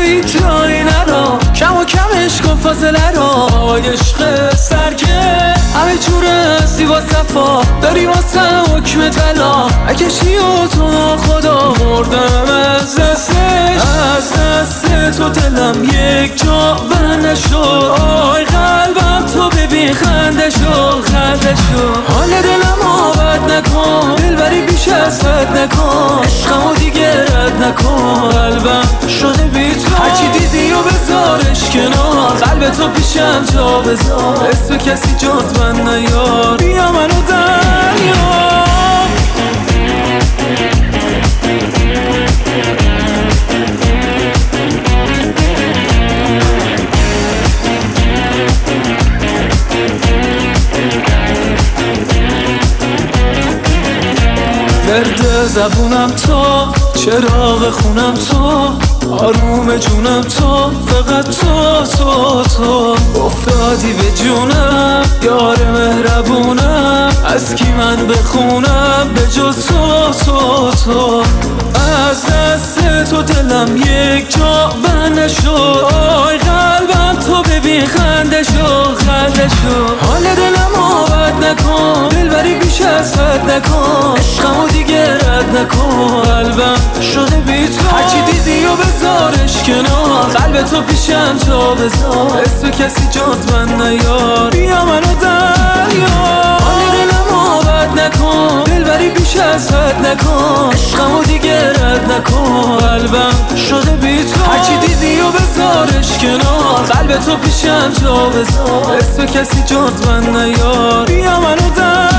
هیچ جایی نرا، کم و کمش کن فاصله را. عشق سرکه همه جوره سیوا صفا داری واسه حکم طلا. اکشی و تو ناخدا مردم از دستش، از دست تو دلم یک جا بند نشد. آی قلبم تو ببین خنده شو خنده شو. حال دلم آبد نکن، دلبری بیش از حد نکن. عشقمو دیگه رد نکن، قلبم شده بی تو. هرچی دیدی و بذارش کنار، قلب تو پیشم جا بذار. اسم کسی جز من نیار، بیا منو دریار. گرد زبونم تو، چراغ خونم تو، آروم جونم تو، فقط تو افتادی به جونم، یار مهربونم. از کی من بخونم به جز تو. از دست تو دلم یک جا بند نشد. آی قلبم تو ببین خنده شو خنده شو. حال دلم آبد نکن، دلبری بیش از حد نکن. عشقمو دیگه رد نکن، قلبم شده بی تو. هرچی دیدی و بذارش کنار، قلب تو پیشم جا بذار. اسم کسی جز من نیار، بیا منو دریار. حال دلم آبد نکن، دلبری بیش از حد نکن. عشقمو دیگه رد نکن، قلبم شده بی تو. هرچی دیدی و بذارش کنار، قلب تو پیشم جا بذار. اسم کسی جز من نیار، بیا منو دریار.